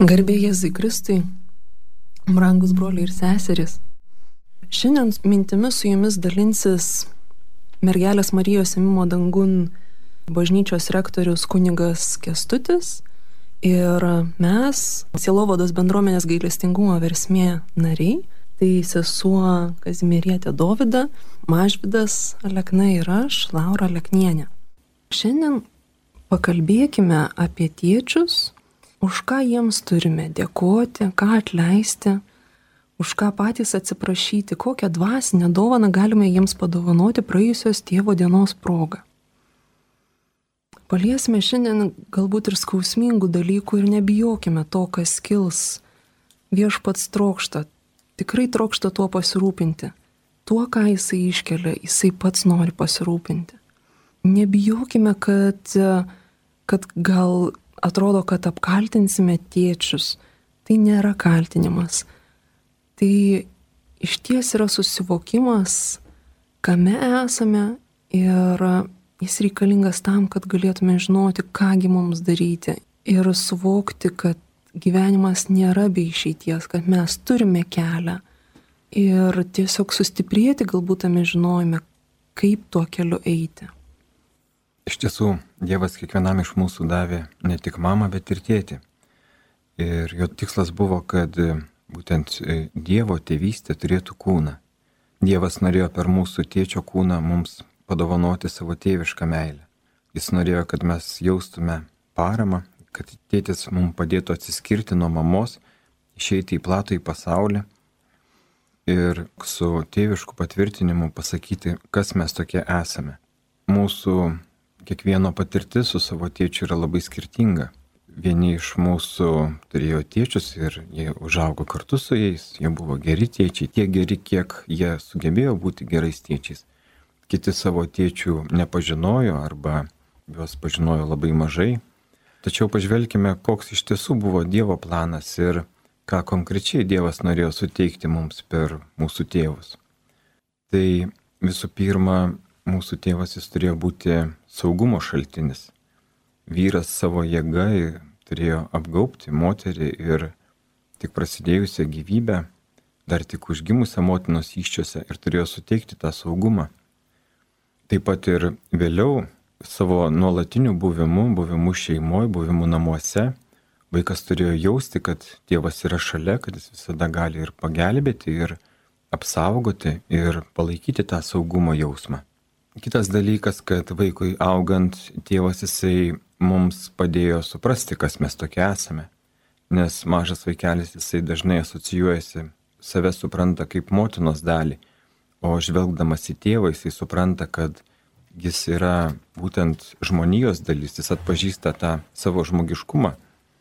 Garbė Jėzui Kristui, brangus broliai ir seserys. Šiandien mintimis su jumis dalinsis Mergelės Marijos ėmimo dangun bažnyčios rektorius kunigas Kęstutis ir mes, Sielovados bendruomenės gailestingumo versmė nariai, tai sesuo Kazimierietė Dovida, Mažvydas Alekna ir aš, Laura Aleknienė. Šiandien pakalbėkime apie tėčius, už ką jiems turime dėkoti, ką atleisti, už ką patys atsiprašyti, kokią dvasinę dovaną galime jiems padovanoti praėjusios tėvo dienos progą. Paliesime šiandien galbūt ir skausmingų dalykų ir nebijokime to, kas kils. Viešpats trokšta, tikrai trokšta tuo pasirūpinti. Tuo, ką jisai iškelia, jisai pats nori pasirūpinti. Nebijokime, kad gal atrodo, kad apkaltinsime tėčius. Tai nėra kaltinimas. Tai išties yra susivokimas, kame esame ir jis reikalingas tam, kad galėtume žinoti, kągi mums daryti ir suvokti, kad gyvenimas nėra be išeities, kad mes turime kelią ir tiesiog sustiprėti galbūt tame žinojime, kaip tuo keliu eiti. Iš tiesų, Dievas kiekvienam iš mūsų davė ne tik mamą, bet ir tėtį. Ir jo tikslas buvo, kad būtent Dievo tėvystė turėtų kūną. Dievas norėjo per mūsų tėčio kūną mums padovanoti savo tėvišką meilę. Jis norėjo, kad mes jaustume paramą, kad tėtis mums padėtų atsiskirti nuo mamos, išeiti į platų į pasaulį ir su tėvišku patvirtinimu pasakyti, kas mes tokie esame. Mūsų kiekvieno patirtis su savo tėčiu yra labai skirtinga. Vieni iš mūsų turėjo tėčius ir jie užaugo kartu su jais, jie buvo geri tėčiai, tiek geri, kiek jie sugebėjo būti gerais tėčiais. Kiti savo tėčių nepažinojo arba juos pažinojo labai mažai. Tačiau pažvelkime, koks iš tiesų buvo Dievo planas ir ką konkrečiai Dievas norėjo suteikti mums per mūsų tėvus. Tai visų pirma, mūsų tėvas jis turėjo būti saugumo šaltinis. Vyras savo jėga turėjo apgaubti moterį ir tik prasidėjusią gyvybę, dar tik užgimusią motinos įsčiose ir turėjo suteikti tą saugumą. Taip pat ir vėliau savo nuolatiniu buvimu šeimoje, buvimu namuose, vaikas turėjo jausti, kad tėvas yra šalia, kad jis visada gali ir pagelbėti, ir apsaugoti, ir palaikyti tą saugumo jausmą. Kitas dalykas, kad vaikui augant, tėvas jisai mums padėjo suprasti, kas mes tokie esame. Nes mažas vaikelis jisai dažnai asocijuojasi, save supranta kaip motinos dalį, o žvelgdamas į tėvą jisai supranta, kad jis yra būtent žmonijos dalis, jis atpažįsta tą savo žmogiškumą.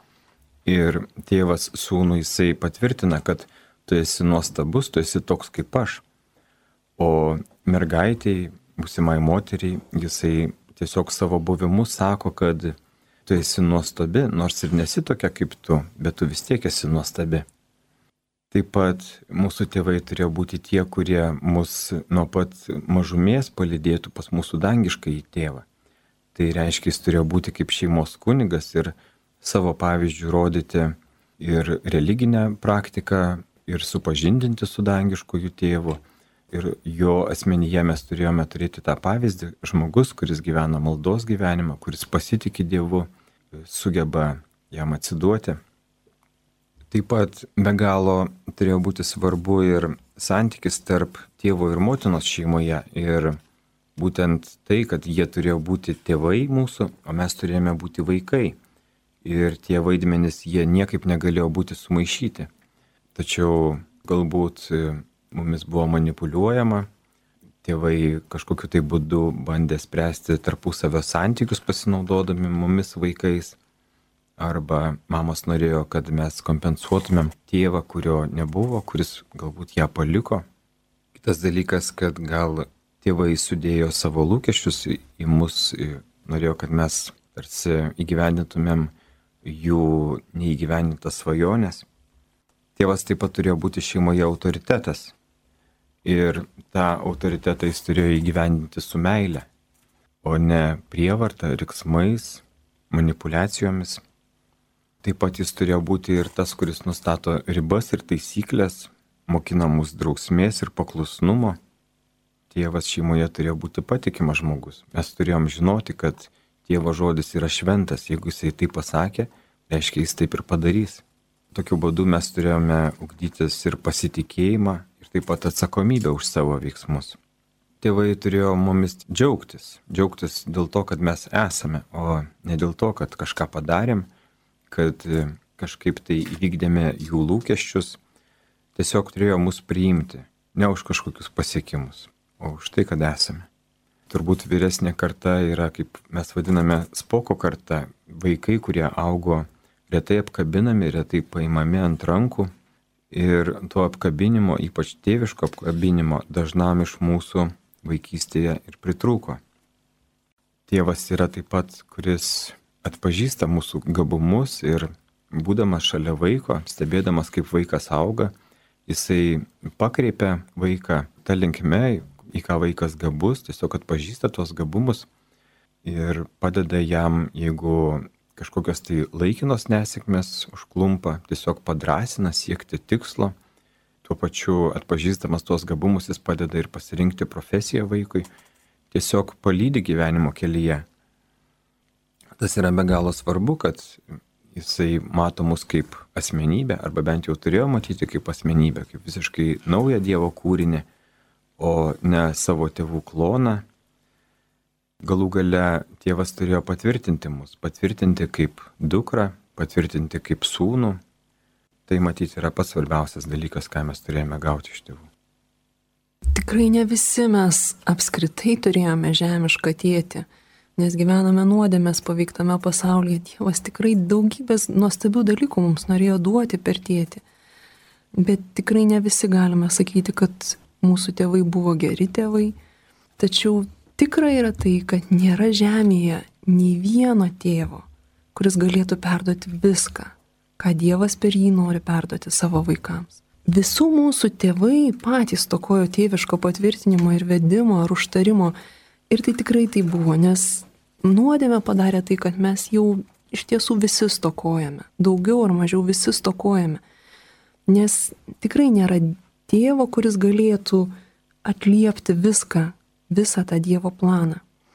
Ir tėvas sūnui jisai patvirtina, kad tu esi nuostabus, tu esi toks kaip aš. O mergaitei, būsimai moteriai, jisai tiesiog savo buvimu sako, kad tu esi nuostabi, nors ir nesi tokia kaip tu, bet tu vis tiek esi nuostabi. Taip pat mūsų tėvai turėjo būti tie, kurie mus nuo pat mažumės palydėtų pas mūsų dangiškąjį tėvą. Tai reiškia, jis turėjo būti kaip šeimos kunigas ir savo pavyzdžių rodyti ir religinę praktiką, ir supažindinti su dangiškųjų tėvu. Ir jo asmenyje mes turėjome turėti tą pavyzdį, žmogus, kuris gyvena maldos gyvenimą, kuris pasitikė Dievu, sugeba jam atsiduoti. Taip pat be galo turėjo būti svarbu ir santykis tarp tėvo ir motinos šeimoje. Ir būtent tai, kad jie turėjo būti tėvai mūsų, o mes turėjome būti vaikai. Ir tie vaidmenys, jie niekaip negalėjo būti sumaišyti. Tačiau galbūt mumis buvo manipuliuojama, tėvai kažkokiu tai būdu bandė spręsti tarpusavio santykius pasinaudodami mumis vaikais, arba mamos norėjo, kad mes kompensuotumėm tėvą, kurio nebuvo, kuris galbūt ją paliko. Kitas dalykas, kad gal tėvai sudėjo savo lūkesčius į mus, norėjo, kad mes tarsi įgyvendintumėm jų neįgyvendintas svajonės. Tėvas taip pat turėjo būti šeimoje autoritetas. Ir tą autoritetą jis turėjo įgyvendinti su meile, o ne prievarta, riksmais, manipulacijomis. Taip pat jis turėjo būti ir tas, kuris nustato ribas ir taisyklės, mokina mus drausmės ir paklusnumo. Tėvas šeimoje turėjo būti patikimas žmogus. Mes turėjom žinoti, kad Tėvo žodis yra šventas. Jeigu jisai tai pasakė, reiškia jis taip ir padarys. Tokiu būdu mes turėjome ugdytis ir pasitikėjimą, ir taip pat atsakomybę už savo veiksmus. Tėvai turėjo mumis džiaugtis dėl to, kad mes esame, o ne dėl to, kad kažką padarėm, kad kažkaip tai įvykdėme jų lūkesčius. Tiesiog turėjo mus priimti, ne už kažkokius pasiekimus, o už tai, kad esame. Turbūt vyresnė karta yra, kaip mes vadiname, spoko karta, vaikai, kurie augo retai apkabinami, retai paimami ant rankų, ir to apkabinimo, ypač tėviško apkabinimo, dažnam iš mūsų vaikystėje ir pritrūko. Tėvas yra taip pat, kuris atpažįsta mūsų gabumus ir būdamas šalia vaiko, stebėdamas, kaip vaikas auga, jisai pakreipia vaiką tą linkme, į ką vaikas gabus, tiesiog atpažįsta tuos gabumus ir padeda jam, jeigu kažkokios tai laikinos nesėkmės užklumpa, tiesiog padrasina siekti tikslo. Tuo pačiu atpažįstamas tuos gabumus jis padeda ir pasirinkti profesiją vaikui, tiesiog palydi gyvenimo kelyje. Tas yra be galo svarbu, kad jisai mato mus kaip asmenybę, arba bent jau turėjo matyti kaip asmenybę, kaip visiškai naują Dievo kūrinį, o ne savo tėvų kloną. Galų gale tėvas turėjo patvirtinti mus, patvirtinti kaip dukrą, patvirtinti kaip sūnų. Tai matyti yra pats svarbiausias dalykas, ką mes turėjome gauti iš tėvų. Tikrai ne visi mes apskritai turėjome žemišką tėtį, nes gyvename nuodėmės paveiktame pasaulyje. Dievas tikrai daugybės nuostabių dalykų mums norėjo duoti per tėtį. Bet tikrai ne visi galime sakyti, kad mūsų tėvai buvo geri tėvai. Tačiau tikra yra tai, kad nėra žemėje nei vieno tėvo, kuris galėtų perduoti viską, ką Dievas per jį nori perduoti savo vaikams. Visų mūsų tėvai patys stokojo tėviško patvirtinimo ir vedimo ar užtarimo. Ir tai tikrai tai buvo, nes nuodėmė padarė tai, kad mes jau iš tiesų visi stokojame. Daugiau ar mažiau visi stokojame. Nes tikrai nėra tėvo, kuris galėtų atliepti viską, visą tą Dievo planą.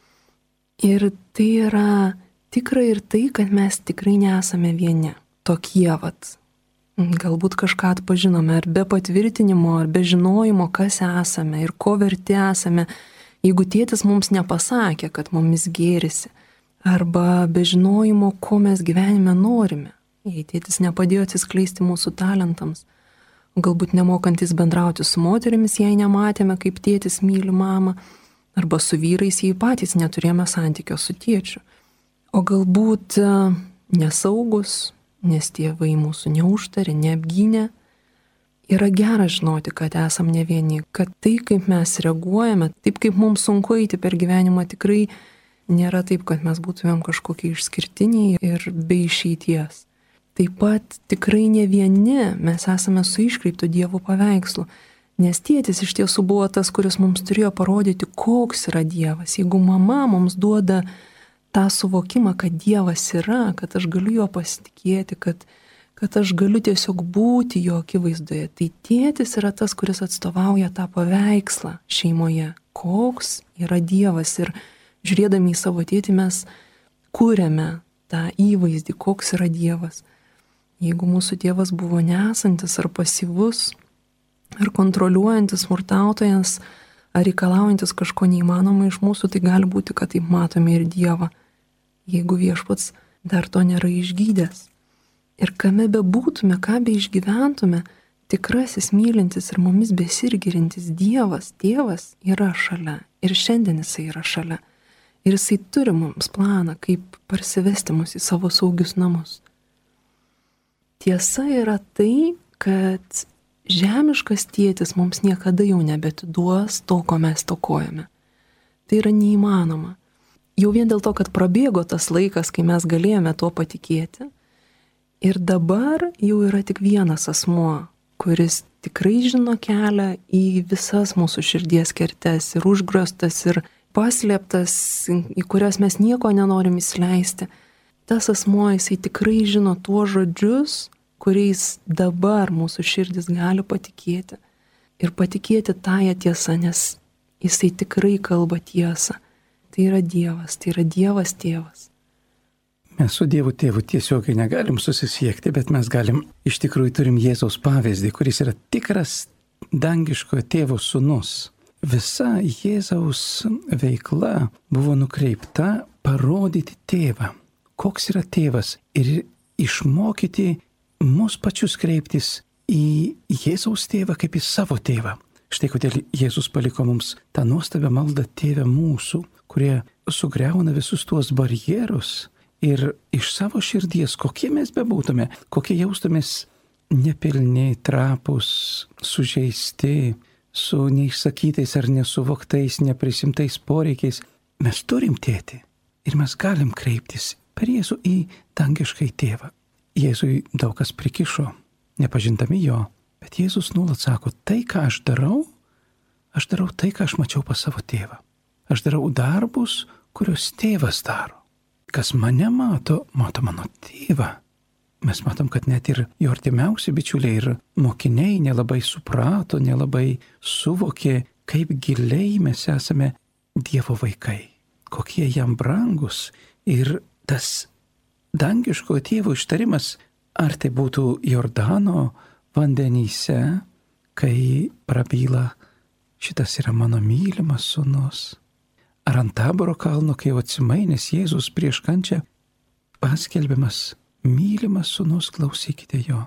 Ir tai yra tikra ir tai, kad mes tikrai nesame vieni. Tokie vat. Galbūt kažką atpažinome, ar be patvirtinimo, ar be žinojimo, kas esame ir ko verti esame, jeigu tėtis mums nepasakė, kad mumis gėrisi, arba be žinojimo, ko mes gyvenime norime, jei tėtis nepadėjo atsiskleisti mūsų talentams, galbūt nemokantis bendrauti su moterimis, jei nematėme, kaip tėtis myli mamą, arba su vyrais, jei patys neturėjome santykio su tėčiu. O galbūt nesaugus, nes tėvai mūsų neužtarė, neapgynė. Yra gera žinoti, kad esam ne vieni, kad tai, kaip mes reaguojame, taip kaip mums sunku eiti per gyvenimą, tikrai nėra taip, kad mes būtumėm kažkokie išskirtiniai ir be išeities. Taip pat tikrai ne vieni mes esame su iškreiptu Dievo paveikslu, nes tėtis iš tiesų buvo tas, kuris mums turėjo parodyti, koks yra Dievas. Jeigu mama mums duoda tą suvokimą, kad Dievas yra, kad aš galiu juo pasitikėti, kad aš galiu tiesiog būti jo akivaizdoje, tai tėtis yra tas, kuris atstovauja tą paveikslą šeimoje, koks yra Dievas. Ir žiūrėdami į savo tėtį mes kūrėme tą įvaizdį, koks yra Dievas. Jeigu mūsų tėvas buvo nesantis ar pasyvus, ar kontroliuojantis, smurtautojas, ar reikalaujantis kažko neįmanoma iš mūsų, tai gali būti, kad taip matome ir Dievą, jeigu Viešpats dar to nėra išgydęs. Ir kame bebūtume, ką be išgyventume, tikrasis mylintis ir mumis besirgirintis Dievas, tėvas yra šalia. Ir šiandien jisai yra šalia. Ir jisai turi mums planą, kaip parsivesti mus į savo saugius namus. Tiesa yra tai, kad žemiškas tėtis mums niekada jau nebetiduos to, ko mes stokojame. Tai yra neįmanoma. Jau vien dėl to, kad prabėgo tas laikas, kai mes galėjome tuo patikėti. Ir dabar jau yra tik vienas asmuo, kuris tikrai žino kelią į visas mūsų širdies kertes ir užgrostas ir paslėptas, į kurias mes nieko nenorim įsileisti. tas asmuo, jisai tikrai žino tuos žodžius, kuriais dabar mūsų širdis gali patikėti. Ir patikėti tąją tiesą, nes jisai tikrai kalba tiesą. Tai yra Dievas tėvas. Mes su Dievu tėvu tiesiogiai negalim susisiekti, bet mes iš tikrųjų turim Jėzaus pavyzdį, kuris yra tikras dangiškojo tėvo sūnus. Visa Jėzaus veikla buvo nukreipta parodyti tėvą, koks yra tėvas ir išmokyti mus pačius kreiptis į Jėzaus tėvą kaip į savo tėvą. Štai kodėl Jėzus paliko mums tą nuostabią maldą Tėve mūsų, kurie sugriauna visus tuos barjerus ir iš savo širdies, kokie mes bebūtume, kokie jaustumės nepilni, trapus, sužeisti, su neišsakytais ar nesuvoktais, neprisimtais poreikiais, mes turim tėtį ir mes galim kreiptis per Jėzų į dangiškai tėvą. Jėzui daug kas prikišo, nepažindami jo, bet Jėzus nuolat sako, tai ką aš darau tai, ką aš mačiau pas savo tėvą. Aš darau darbus, kuriuos tėvas daro. Kas mane mato mano tėvą. Mes matom, kad net ir jo artimiausi bičiuliai ir mokiniai nelabai suprato, nelabai suvokė, kaip giliai mes esame Dievo vaikai, kokie jam brangus. Ir tas dangiško tėvo ištarimas, ar tai būtų Jordano vandenyse, kai prabyla, šitas yra mano mylimas sūnus. Ar ant Taboro kalno, kai jau atsimainęs Jėzus prieš kančią, paskelbiamas, mylimas sūnus, klausykite jo.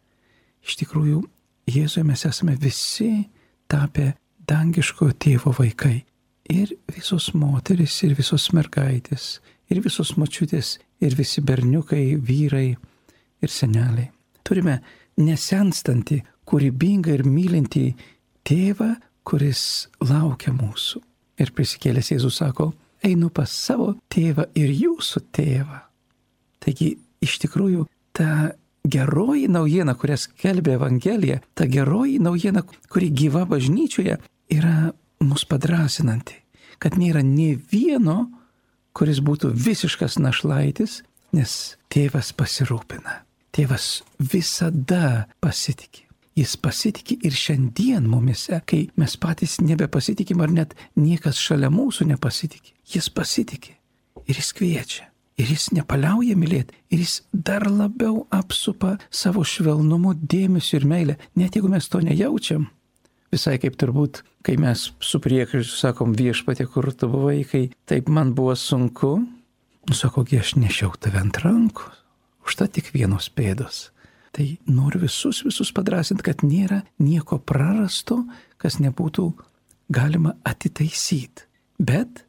Iš tikrųjų, Jėzuje mes esame visi tapę dangiškojo tėvo vaikai. Ir visos moteris, ir visos mergaitės, ir visos močiutės, ir visi berniukai, vyrai ir seneliai. Turime nesenstantį, kūrybingą ir mylintį tėvą, kuris laukia mūsų. Ir prisikėlęs Jėzus sako, einu pas savo tėvą ir jūsų tėvą. Taigi, iš tikrųjų, ta geroji naujiena, kurią skelbia Evangelija, ta geroji naujiena, kuri gyva bažnyčioje, yra mus padrasinanti, kad nėra nė vieno, kuris būtų visiškas našlaitis, nes tėvas pasirūpina. Tėvas visada pasitikė. Jis pasitikė ir šiandien mumise, kai mes patys nebepasitikim ar net niekas šalia mūsų nepasitikė. Jis pasitikė ir jis kviečia. Ir jis nepaliauja mylėti, ir jis dar labiau apsupa savo švelnumu, dėmesiu ir meilę, net jeigu mes to nejaučiam. Visai kaip turbūt, kai mes su priekaištu sakom, Viešpatie, kur tu buvai, kai taip man buvo sunku, sako, aš nešiau tave ant rankų, užtat tik vienos pėdos. Tai noriu visus padrasinti, kad nėra nieko prarasto, kas nebūtų galima atitaisyti. Bet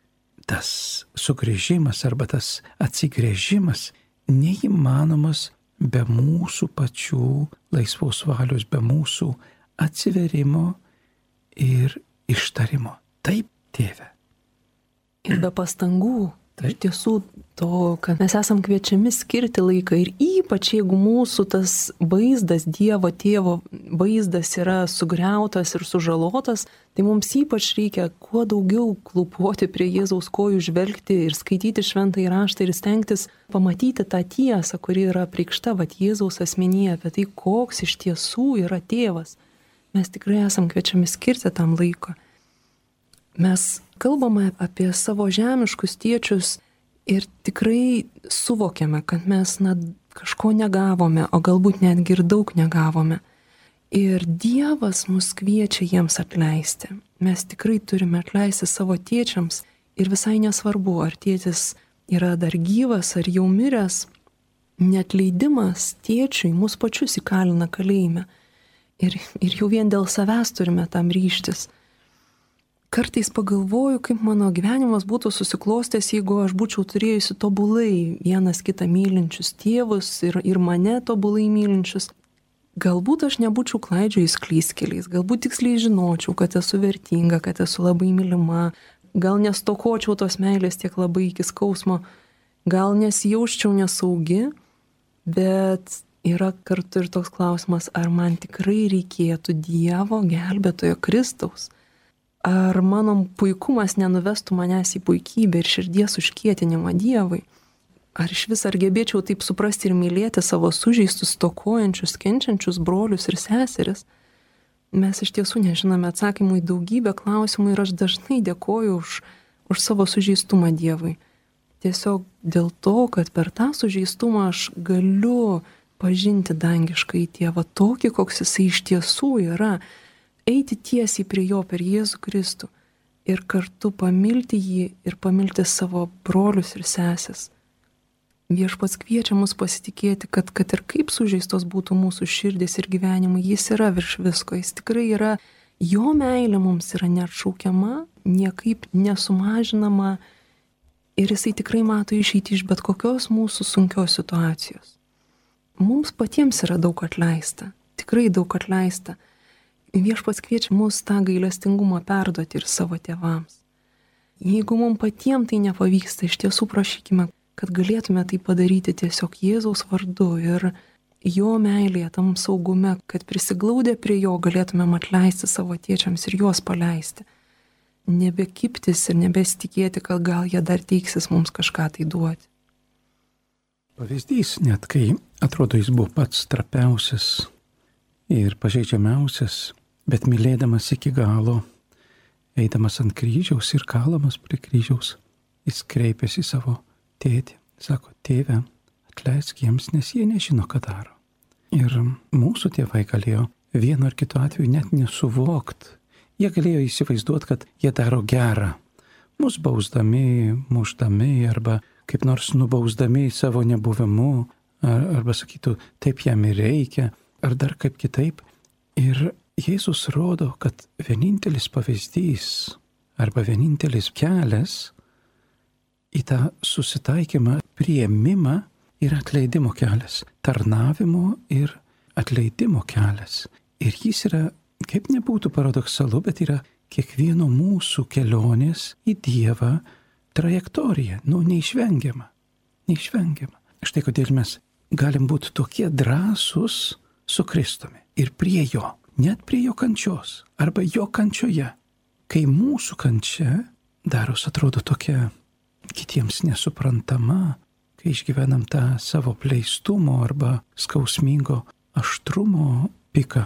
tas sugrįžimas arba tas atsigrėžimas neįmanomas be mūsų pačių laisvos valios, be mūsų atsiverimo ir ištarimo. Taip, tėve. Ir be pastangų. Iš tiesų to, kad mes esam kviečiami skirti laiką ir ypač jeigu mūsų tas vaizdas, Dievo tėvo vaizdas yra sugriautas ir sužalotas, tai mums ypač reikia kuo daugiau klūpoti prie Jėzaus kojų, žvelgti ir skaityti šventąjį raštą ir stengtis pamatyti tą tiesą, kuri yra apreikšta Jėzaus asmenyje, apie tai, koks iš tiesų yra tėvas. Mes tikrai esam kviečiami skirti tam laiko. Mes kalbame apie savo žemiškus tėčius ir tikrai suvokiame, kad mes kažko negavome, o galbūt netgi ir daug negavome. Ir Dievas mus kviečia jiems atleisti. Mes tikrai turime atleisti savo tėčiams ir visai nesvarbu, ar tėtis yra dar gyvas ar jau miręs, neatleidimas tėčiui mus pačius įkalina kalėjime. Ir jau vien dėl savęs turime tam ryžtis. Kartais pagalvoju, kaip mano gyvenimas būtų susiklostęs, jeigu aš būčiau turėjusi tobulai vienas kitą mylinčius tėvus ir mane tobulai mylinčius. Galbūt aš nebūčiau klaidžiojus klystkeliais, galbūt tiksliai žinočiau, kad esu vertinga, kad esu labai mylima, gal nestokočiau tos meilės tiek labai iki skausmo, gal nesijausčiau nesaugi, bet yra kartu ir toks klausimas, ar man tikrai reikėtų Dievo gelbėtojo Kristaus. Ar mano puikumas nenuvestų manęs į puikybę ir širdies užkietinimą Dievui? ar iš vis ar gebėčiau taip suprasti ir mylėti savo sužeistus, stokojančius, kenčiančius brolius ir seseris. Mes iš tiesų nežinome atsakymų į daugybę klausimų ir aš dažnai dėkoju už savo sužeistumą Dievui. Tiesiog dėl to, kad per tą sužeistumą aš galiu pažinti dangiškąjį Tėvą tokį, koks jisai iš tiesų yra, eiti tiesiai prie jo per Jėzų Kristų ir kartu pamilti jį ir pamilti savo brolius ir sesės. Viešpats kviečia mus pasitikėti, kad ir kaip sužeistos būtų mūsų širdis ir gyvenimai, jis yra virš visko, jis tikrai yra, jo meilė mums yra neatšaukiama, niekaip nesumažinama ir jisai tikrai mato išeitį iš bet kokios mūsų sunkios situacijos. Mums patiems yra daug atleista, tikrai daug atleista. Viešpats kviečia mus tą gailestingumą perduoti ir savo tėvams. Jeigu mums patiems tai nepavyksta, iš tiesų prašykime, kad galėtume tai padaryti tiesiog Jėzaus vardu ir jo meilėje, tam saugume, kad prisiglaudę prie jo galėtumėm atleisti savo tėčiams ir juos paleisti. Nebekiptis ir nebesitikėti, kad gal jie dar teiksis mums kažką tai duoti. Pavyzdys, net kai atrodo jis buvo pats trapiausias ir pažeidžiamiausias, bet mylėdamas iki galo, eidamas ant kryžiaus ir kalamas prie kryžiaus, jis kreipėsi į savo tėtį, sako, tėve, atleisk jiems, nes jie nežino, ką daro. Ir mūsų tėvai galėjo vienu ar kitu atveju net nesuvokti. Jie galėjo įsivaizduoti, kad jie daro gerą. Mus bausdami, mušdami arba kaip nors nubausdami savo nebuvimu, arba sakytų, taip jam ir reikia, ar dar kaip kitaip. Ir Jėzus rodo, kad vienintelis pavyzdys arba vienintelis kelias į tą susitaikymą, priėmimą ir atleidimo kelias, tarnavimo ir atleidimo kelias. Ir jis yra, kaip nebūtų paradoksalu, bet yra kiekvieno mūsų kelionės į Dievą trajektorija, neišvengiama. Neišvengiama. Štai kodėl mes galim būti tokie drąsūs su Kristumi ir prie jo, net prie jo kančios arba jo kančioje, kai mūsų kančia daros atrodo tokia kitiems nesuprantama, kai išgyvenam tą savo pleistumo arba skausmingo aštrumo piką,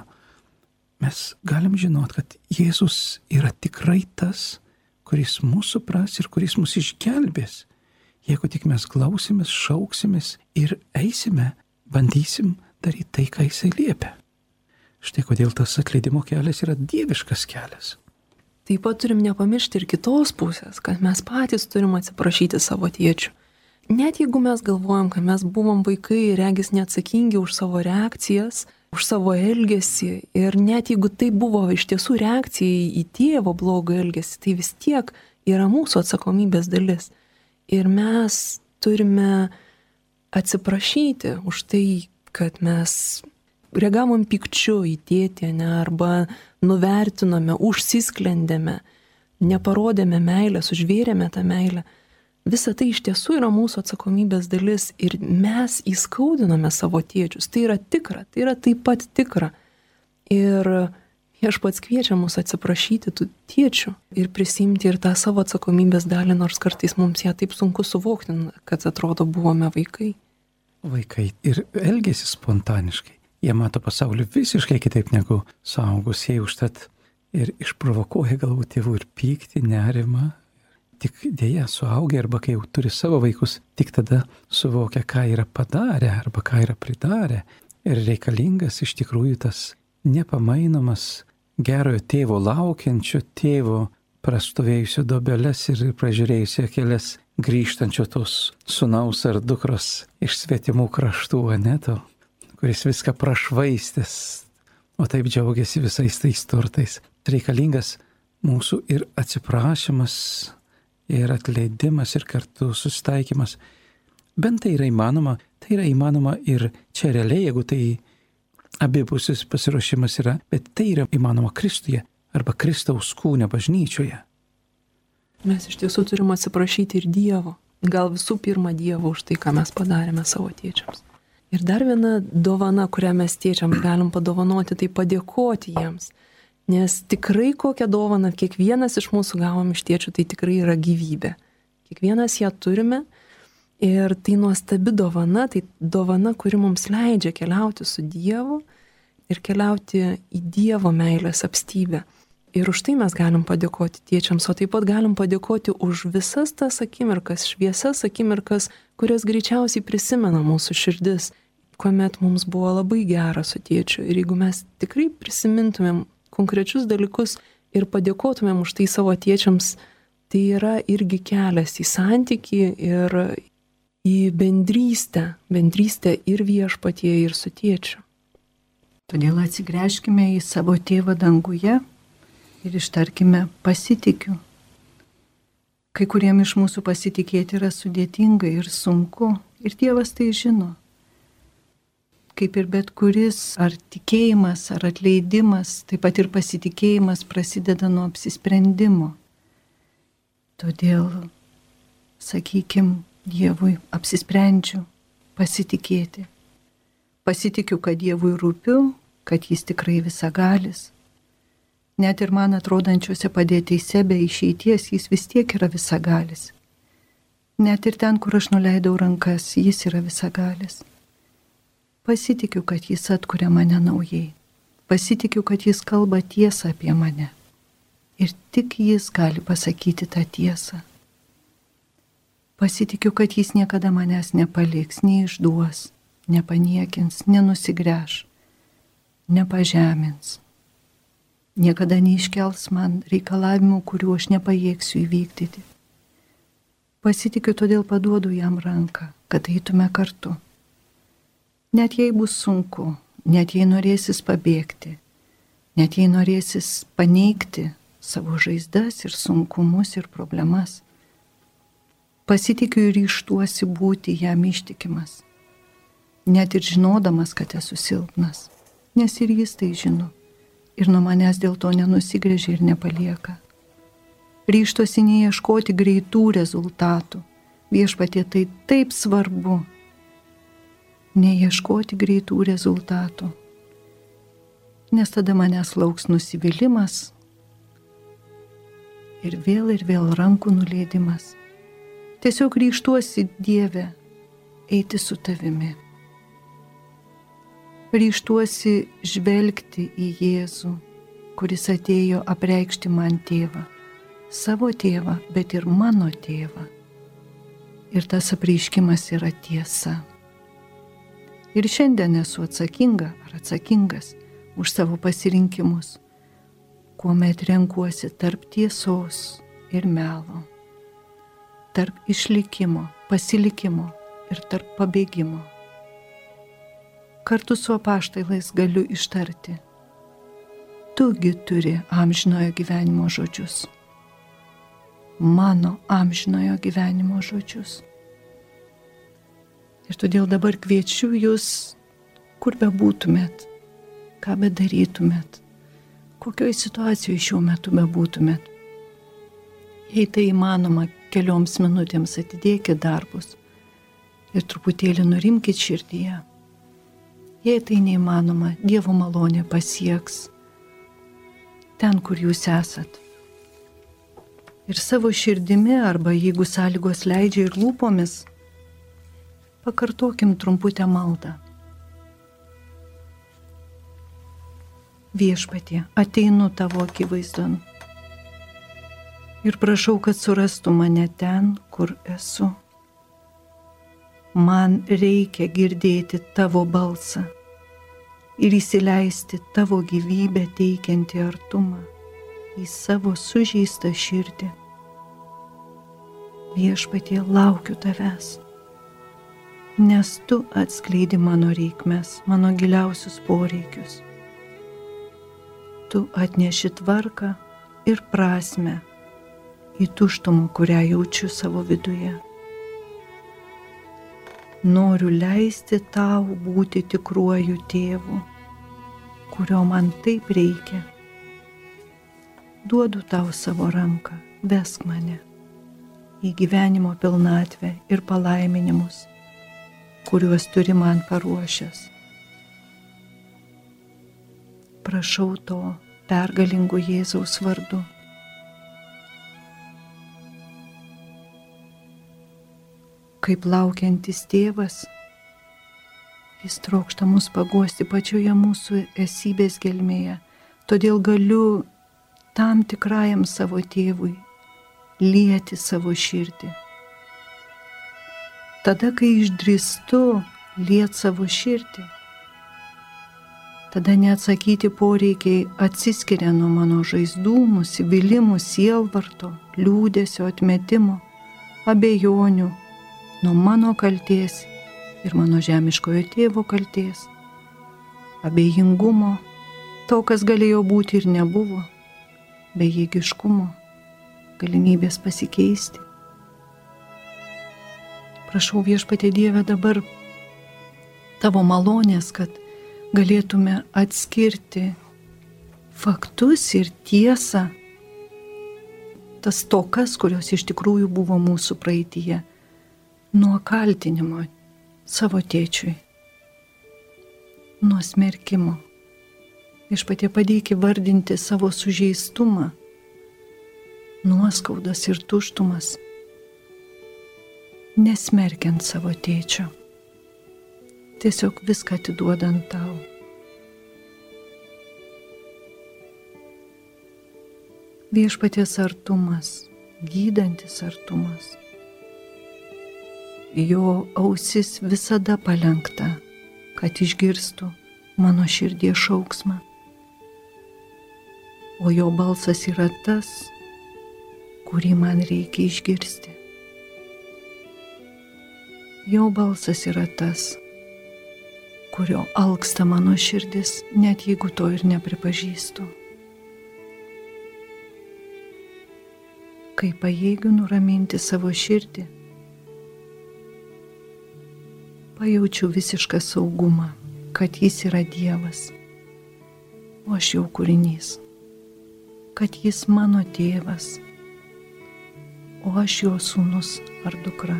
mes galim žinot, kad Jėzus yra tikrai tas, kuris mūsų supras ir kuris mus išgelbės, jeigu tik mes klausimės, šauksimės ir eisime, bandysim daryti tai, ką jisai liepia. Štai kodėl tas atleidimo kelias yra dieviškas kelias. Taip pat turim nepamiršti ir kitos pusės, kad mes patys turim atsiprašyti savo tėčių. Net jeigu mes galvojam, kad mes buvom vaikai ir regis neatsakingi už savo reakcijas, už savo elgesį, ir net jeigu tai buvo iš tiesų reakcija į tėvo blogą elgesį, tai vis tiek yra mūsų atsakomybės dalis. Ir mes turime atsiprašyti už tai, kad mes reagavom pykčiu į tėtį, arba nuvertinome, užsisklendėme, neparodėme meilės, užvėrėme tą meilę. Visa tai iš tiesų yra mūsų atsakomybės dalis ir mes įskaudiname savo tėčius. Tai yra tikra, tai yra taip pat tikra. Ir Viešpats kviečia mus atsiprašyti tų tėčių ir prisimti ir tą savo atsakomybės dalį, nors kartais mums ją taip sunku suvokti, kad atrodo buvome vaikai. Vaikai ir elgėsi spontaniškai. Jie mato pasaulį visiškai kitaip negu suaugusieji, užtat ir išprovokuoja galbūt tėvų ir pyktį, nerimą. Tik dėja suaugę arba kai jau turi savo vaikus, tik tada suvokia, ką yra padarę arba ką yra pridarę. Ir reikalingas iš tikrųjų tas nepamainomas gerojo tėvo, laukiančio tėvo, prastovėjusio dobeles ir pražiūrėjusio kelias grįžtančio tos sūnaus ar dukros iš svetimų kraštų, aneto, kuris viską prašvaistęs, o taip džiaugiasi visais tais turtais. Reikalingas mūsų ir atsiprašymas, ir atleidimas, ir kartu susitaikymas. Bent tai yra įmanoma ir čia realiai, jeigu tai abipusis pasiruošimas yra, bet tai yra įmanoma Kristuje arba Kristaus kūne bažnyčioje. Mes iš tiesų turim atsiprašyti ir Dievo, gal visų pirma Dievo už tai, ką mes padarėme savo tėčiams. Ir dar viena dovana, kurią mes tėčiams galim padovanoti, tai padėkoti jiems. Nes tikrai kokią dovaną kiekvienas iš mūsų gavom iš tėčių, tai tikrai yra gyvybė. Kiekvienas ją turime Ir tai nuostabi dovana, tai dovana, kuri mums leidžia keliauti su Dievu ir keliauti į Dievo meilės apstybę. Ir už tai mes galim padėkoti tėčiams, o taip pat galim padėkoti už visas tas akimirkas, šviesias akimirkas, kurias greičiausiai prisimena mūsų širdis, kuomet mums buvo labai gera su tėčiu. Ir jeigu mes tikrai prisimintumėm konkrečius dalykus ir padėkotumėm už tai savo tėčiams, tai yra irgi kelias į santykį ir į bendrystę ir viešpatyje, ir su tėčiu. Todėl atsigręžkime į savo tėvą danguje ir ištarkime pasitikiu. Kai kuriem iš mūsų pasitikėti yra sudėtinga ir sunku, ir Dievas tai žino. Kaip ir bet kuris ar tikėjimas, ar atleidimas, taip pat ir pasitikėjimas prasideda nuo apsisprendimo. Todėl, sakykim, Dievui apsisprendžiu pasitikėti. Pasitikiu, kad Dievui rūpiu, kad jis tikrai visagalis. Net ir man atrodančiose padėtyse be išeities jis vis tiek yra visagalis. Net ir ten, kur aš nuleidau rankas, jis yra visagalis. Pasitikiu, kad jis atkuria mane naujai. Pasitikiu, kad jis kalba tiesą apie mane. Ir tik jis gali pasakyti tą tiesą. Pasitikiu, kad jis niekada manęs nepaliks, neišduos, nepaniekins, nenusigręš, nepažemins. Niekada neiškels man reikalavimų, kurių aš nepajėgsiu įvykdyti. Pasitikiu, todėl paduodu jam ranką, kad eitume kartu. Net jei bus sunku, net jei norėsis pabėgti, net jei norėsis paneigti savo žaizdas ir sunkumus ir problemas. Pasitikiu ir ryžtuosi būti jam ištikimas, net ir žinodamas, kad esu silpnas, nes ir jis tai žino, ir nuo manęs dėl to nenusigręžia ir nepalieka. Ryžtuosi neieškoti greitų rezultatų, viešpatie tai taip svarbu, neieškoti greitų rezultatų, nes tada manęs lauks nusivylimas ir vėl rankų nuleidimas. Tiesiog ryžtuosi, Dieve, eiti su tavimi. Ryžtuosi žvelgti į Jėzų, kuris atėjo apreikšti man tėvą, savo tėvą, bet ir mano tėvą. Ir tas apreiškimas yra tiesa. Ir šiandien esu atsakinga ar atsakingas už savo pasirinkimus, kuomet renkuosi tarp tiesos ir melo, tarp išlikimo, pasilikimo ir tarp pabėgimo. Kartu su apaštalais galiu ištarti: tugi turi amžinojo gyvenimo žodžius. Mano amžinojo gyvenimo žodžius. Ir todėl dabar kviečiu jūs, kur bebūtumėt, ką bedarytumėt, kokioj situacijoje šiuo metu bebūtumėt. Jei tai įmanoma, kelioms minutėms atidėkit darbus ir truputėlį nurimkit širdyje. Jei tai neįmanoma, Dievo malonė pasieks ten, kur jūs esat. Ir savo širdimi, arba jeigu sąlygos leidžia, ir lūpomis, pakartokim trumputę maldą. Viešpatie, ateinu tavo akivaizdon ir prašau, kad surastų mane ten, kur esu. Man reikia girdėti tavo balsą ir įsileisti tavo gyvybę teikiantį artumą į savo sužeistą širdį. Viešpatie, laukiu tavęs, nes tu atskleidi mano reikmes, mano giliausius poreikius. Tu atneši tvarką ir prasmę į tuštumą, kurią jaučiu savo viduje. Noriu leisti tau būti tikruoju tėvu, kurio man taip reikia. Duodu tau savo ranką, vesk mane į gyvenimo pilnatvę ir palaiminimus, kuriuos turi man paruošęs. Prašau to pergalingu Jėzaus vardu. kaip laukiantis tėvas, jis trokšta mus paguosti pačioje mūsų esybės gelmėje. Todėl galiu tam tikrajam savo tėvui lieti savo širdį. Tada, kai išdrįstu liet savo širdį, tada neatsakyti poreikiai atsiskiria nuo mano žaizdų, nusivylimų, sielvarto, liūdesio, atmetimo, abejonių, nuo mano kaltės ir mano žemiškojo tėvo kaltės, abejingumo, to, kas galėjo būti ir nebuvo, bejėgiškumo, galimybės pasikeisti. Prašau Viešpatie Dieve dabar tavo malonės, kad galėtume atskirti faktus ir tiesą, tas tokas, kurios iš tikrųjų buvo mūsų praeityje, nuo kaltinimo savo tėčiui, nuo smerkimo. Viešpatie padėk įvardinti savo sužeistumą, nuoskaudas ir tuštumas, nesmerkiant savo tėčio, tiesiog viską atiduodant tau. Viešpaties artumas, gydantis artumas, jo ausis visada palenkta, kad išgirstų mano širdies šauksmą, o jo balsas yra tas, kurį man reikia išgirsti. Jo balsas yra tas, kurio alksta mano širdis, net jeigu to ir nepripažįstu. Kai pajėgiu nuraminti savo širdį, pajaučiu visišką saugumą, kad jis yra Dievas, o aš jo kūrinys, kad jis mano tėvas, o aš jo sūnus ar dukra.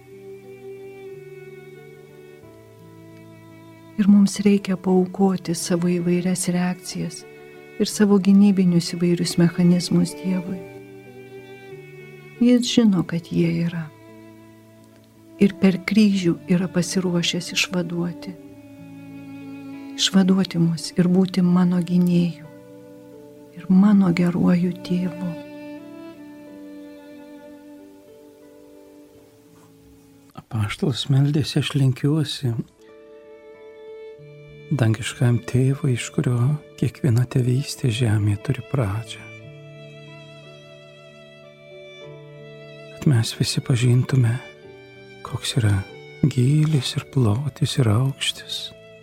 Ir mums reikia paaukoti savo įvairias reakcijas ir savo gynybinius įvairius mechanizmus Dievui. Jis žino, kad jie yra. Ir per kryžių yra pasiruošęs išvaduoti mus ir būti mano gynėju ir mano geruoju tėvu. Apaštalas meldėsi, aš lenkiuosi dangiškajam tėvui, iš kurio kiekviena tėvystė žemėje turi pradžią. Kad mes visi pažintume, koks yra gylis ir plotis ir aukštis.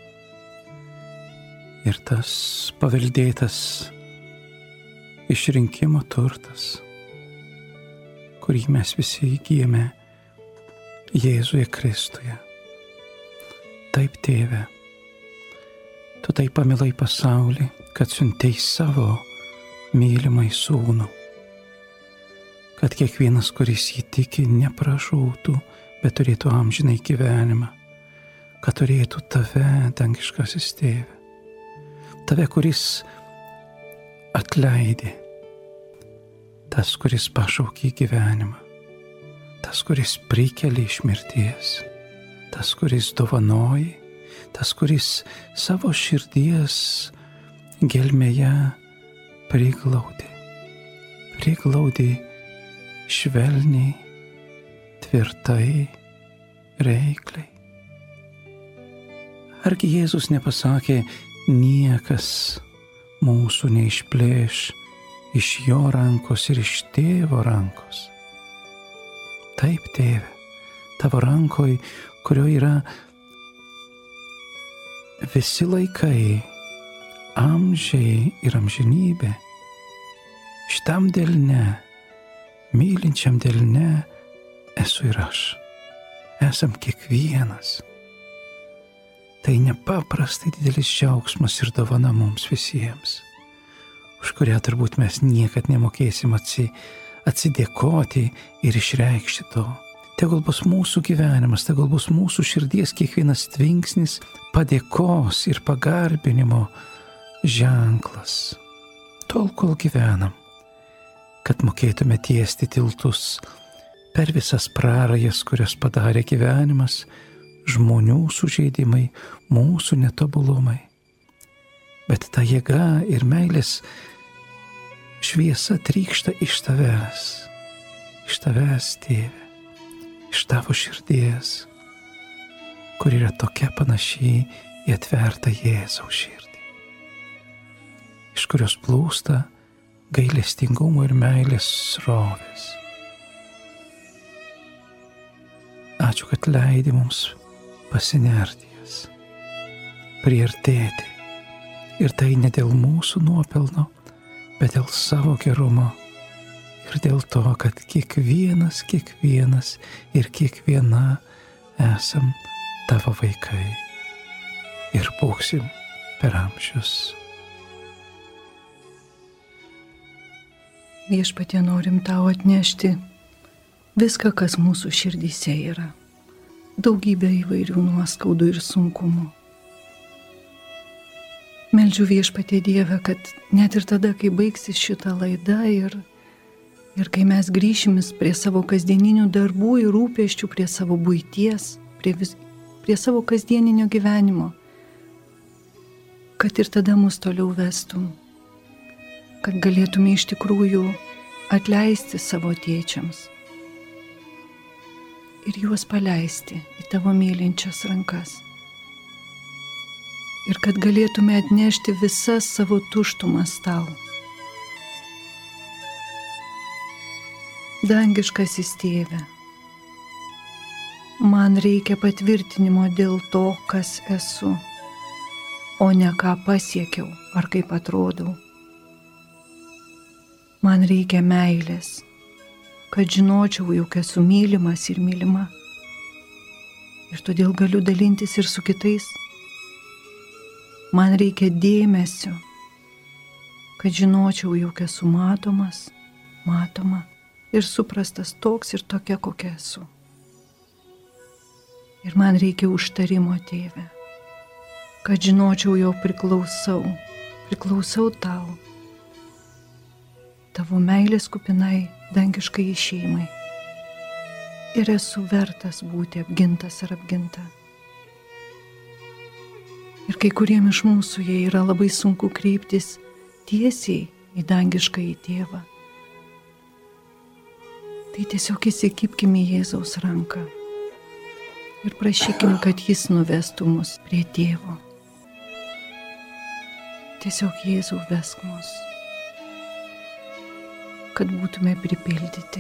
Ir tas paveldėtas išrinkimo turtas, kurį mes visi įgyjame Jėzuje Kristuje. Taip, Tėve, tu taip pamilai pasaulį, kad siuntei savo mylimai sūnų, kad kiekvienas, kuris jį tiki, nepražūtų, bet turėtų amžinai gyvenimą, kad turėtų tave, dangiškasis Tėve, tave, kuris atleidė, tas, kuris pašaukė gyvenimą, tas, kuris prikėlė iš mirties, tas, kuris dovanoja, tas, kuris savo širdies gelmėje priglaudė švelniai, tvirtai, reikliai. Argi Jėzus nepasakė, niekas mūsų neišplėš iš jo rankos ir iš tėvo rankos? Taip, Tėve, tavo rankoj, kurio yra visi laikai, amžiai ir amžinybė, šitam delne, mylinčiam delne esu ir aš. Esam kiekvienas. Tai nepaprastai didelis džiaugsmas ir dovana mums visiems, už kurią turbūt mes niekad nemokėsim atsidėkoti ir išreikšti to. Tegul bus mūsų gyvenimas, tegul bus mūsų širdies kiekvienas tvinksnis padėkos ir pagarbinimo ženklas. Tol, kol gyvenam, kad mokėtume tiesti tiltus per visas prarajas, kurias padarė gyvenimas, žmonių sužeidimai, mūsų netobulumai. Bet ta jėga ir meilės šviesa trykšta iš tavęs, Tėve, iš tavo širdies, kur yra tokia panašiai į atvertą Jėzaus širdį, iš kurios plūsta gailestingumo ir meilės srovės. Ačiū, kad leidi mums pasinerti jas, priartėti. Ir tai ne dėl mūsų nuopelno, bet dėl savo gerumo. Ir dėl to, kad kiekvienas ir kiekviena esam tavo vaikai. Ir būsim per amžius. Viešpatie, norim tau atnešti viską, kas mūsų širdyse yra. Daugybė įvairių nuoskaudų ir sunkumų. Meldžiu Viešpatie Dieve, kad net ir tada, kai baigsis šita laida ir kai mes grįšimis prie savo kasdieninių darbų ir rūpesčių, prie savo buities, prie savo kasdieninio gyvenimo, kad ir tada mus toliau vestum, kad galėtume iš tikrųjų atleisti savo tėčiams ir juos paleisti į tavo mylinčias rankas. Ir kad galėtume atnešti visas savo tuštumas tau. Dangiškasis Tėve, man reikia patvirtinimo dėl to, kas esu, o ne ką pasiekiau ar kaip atrodau. Man reikia meilės, kad žinočiau, jog esu mylimas ir mylima. Ir todėl galiu dalintis ir su kitais. Man reikia dėmesio, kad žinočiau, jog esu matomas, matoma ir suprastas toks ir tokia, kokia esu. Ir man reikia užtarimo, Tėve, kad žinočiau, jog priklausau tau, tavo meilės kupinai dangiškai šeimai. Ir esu vertas būti apgintas ar apginta. Ir kai kuriem iš mūsų jie yra labai sunku kreiptis tiesiai į dangiškąjį Tėvą. Tai tiesiog įsikibkime į Jėzaus ranką ir prašykim, kad jis nuvestų mus prie Tėvo. Tiesiog Jėzau, vesk mus, kad būtume pripildyti.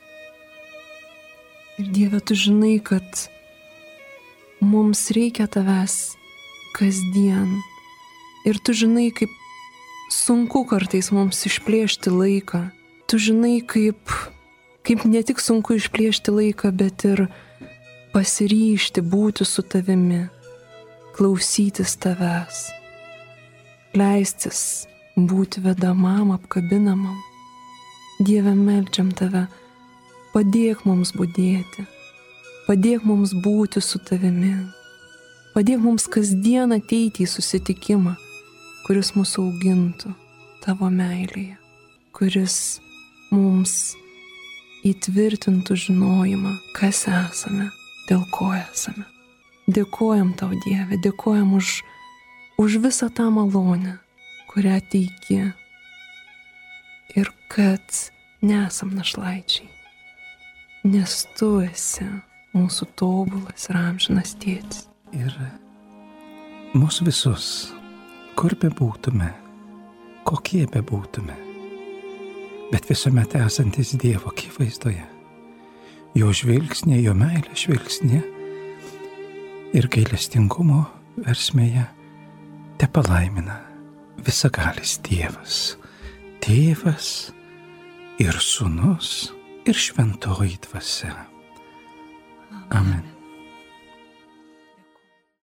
Ir Dieve, tu žinai, kad mums reikia tavęs kasdien. Ir tu žinai, kaip sunku kartais mums išplėšti laiką. Tu žinai, kaip ne tik sunku išplėšti laiką, bet ir pasiryžti būti su tavimi, klausytis tavęs, leistis būti vedamam, apkabinamam. Dieve, meldžiam tave, padėk mums budėti, padėk mums būti su tavimi, padėk mums kasdien ateiti į susitikimą, kuris mus augintų tavo meilėje, kuris mums įtvirtintų žinojimą, kas esame, dėl ko esame. Dėkojam tau, Dieve, dėkojam už visą tą malonę, kurią teiki ir kad nesam našlaičiai, nes tu esi mūsų tobulas ir amžinas tėtis. Ir mūsų visus, kur bebūtume, kokie bebūtume, bet visuomet esantis Dievo akivaizdoje, jo žvilgsnė, jo meilė žvilgsnė ir gailestingumo versmėje te palaimina visagalis Dievas, Tėvas ir Sūnus ir Šventoji Dvasia. Amen.